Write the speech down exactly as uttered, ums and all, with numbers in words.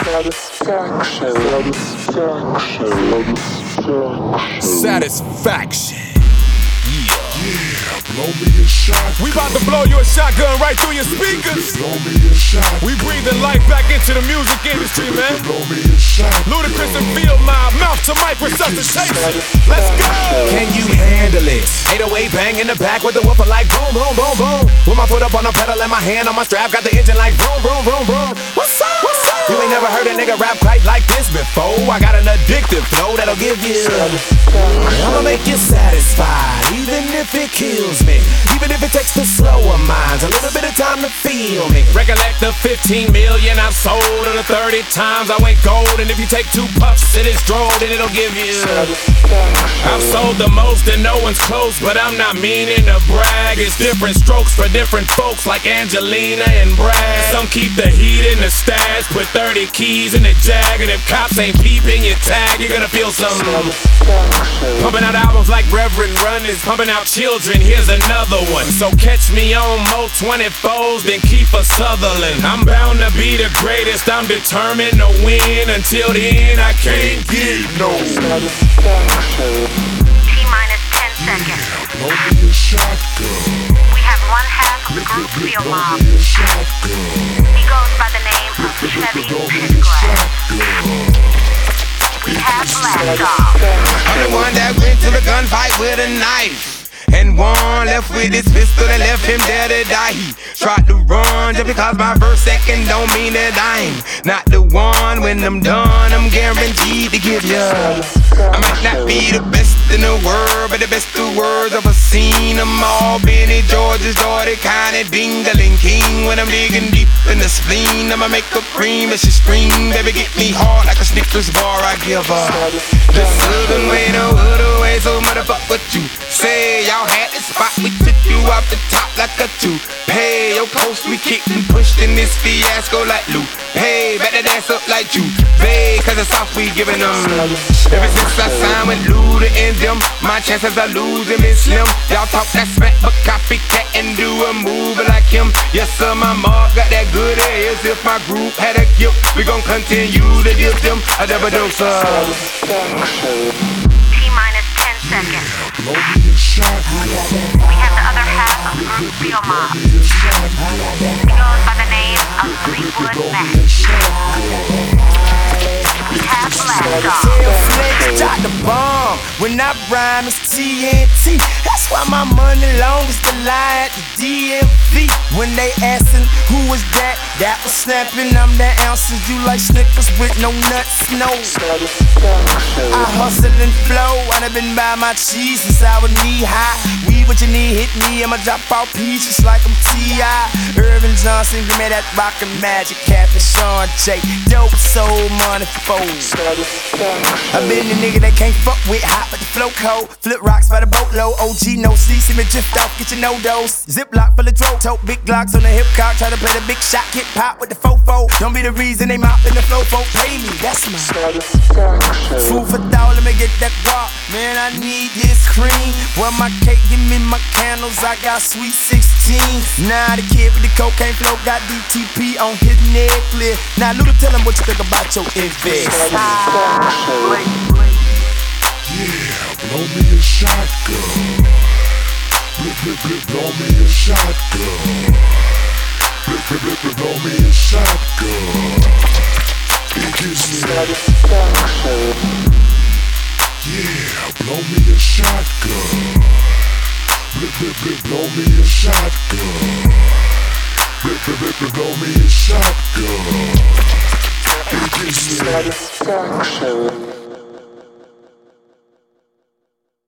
Satisfaction. Satisfaction. Satisfaction. Yeah, blow me a shot. We about to blow you a shotgun right through your speakers. Blow me a shot. We breathing life back into the music industry, man. Blow me a shot. Ludacris and Field Mob, mouth to mic resuscitation. Let's go. Can you handle it? eight oh eight bang in the back with the woofer like boom, boom, boom, boom. With my foot up on the pedal and my hand on my strap, got the engine like boom, boom, boom, boom. What's up? What's up? You ain't never heard a nigga rap quite like this before. I got an addictive flow that'll give you. I'ma make you satisfied, even if it kills me. Even if it takes the slower minds a little bit of time to feel me. Recollect the fifteen million I've sold, or the thirty times I went gold. And if you take two puffs of this draw, then it'll give you. I've sold the most and no one's close, but I'm not meaning to brag. It's different strokes for different folks, like Angelina and Brad. Some keep the heat in the stash, put thirty keys in the Jag, and if cops ain't peeping your tag, you're gonna feel some. Pumping out albums like Reverend Run is pumping out children. Here's another one. So catch me on Mo twenty-fours, then Kiefer Sutherland. I'm bound to be the greatest. I'm determined to win. Until then, I can't get no satisfaction. T-minus ten seconds. Blow me a shotgun. We have one half of the group Field Mob. Blow me a shotgun. He goes by the name of Chevy Pitchgrass. We have Blast Off. I'm the one that went to the gunfight with a knife. And one left with his pistol and left him there to die. He tried to run just because my first second don't mean that I'm not the one. When I'm done, I'm guaranteed to give ya. I might not be the best in the world, but the best two words I've ever seen them all. Benny George's daughter, kinda dingling king. When I'm digging deep in the spleen, I'ma make her cream as she scream. Baby, get me hard like a Snickers bar, I give her. The southern way, the other way, so motherfuck what you say. Y'all had the spot, we took you off the top like a toupee. Your post we kicked and pushed in this fiasco like Luke. Hey, better dance up like you, babe, cause it's off we giving them. Ever since I signed with Luda and them, my chances of losing been slim. Y'all talk that smack, but copycat and do a move like him. Yes sir, my mark got that good air. As if my group had a gift, we gon' continue to give them a double dose of T-minus ten seconds. Blow me a shotgun. We have the other half of the group Field Mob. He goes by the name of Fleetwood Mac. We have Blast Off. Tell Flex drop the bomb. When I rhyme, it's T N T. That's why my money long as the lie at the D M V. When they asking who was that, that was snapping. I'm the ounces you like Snickers with no nuts, no. I hustle and flow. I done been by my cheese since I was knee high. We what you need, hit me. I'ma drop out peaches like I'm T I Irvin Johnson, give me that rockin' magic. Captain Sean J, dope soul money fold. I been the nigga that can't fuck with, hot but the flow cold. Flip rocks by the boatload, O G no C, see me drift off, get your no dose. Ziploc full of throat, tote big glocks on the hip cock, try to play the big shot, get pop with the fofo. Don't be the reason they mop in the flow, folk pay me, that's my satisfaction. Food for thought, let me get that guap. Man, I need this cream. Well, my cake, give me my candles, I got sweet sixteen. Now the kid with the cocaine flow got D T P on his necklace. Now Luda, tell him what you think about your invest. Yeah, blow me a shotgun. Blip, blip, blip, blow me a shotgun. Blip, blip, blip, blip, blow me a shotgun. It gives me satisfaction. Yeah, blow me a shotgun. Blip, blip, blip, blow me a shotgun. Blip, blip, blip, blip, blow me a shotgun. It gives me satisfaction.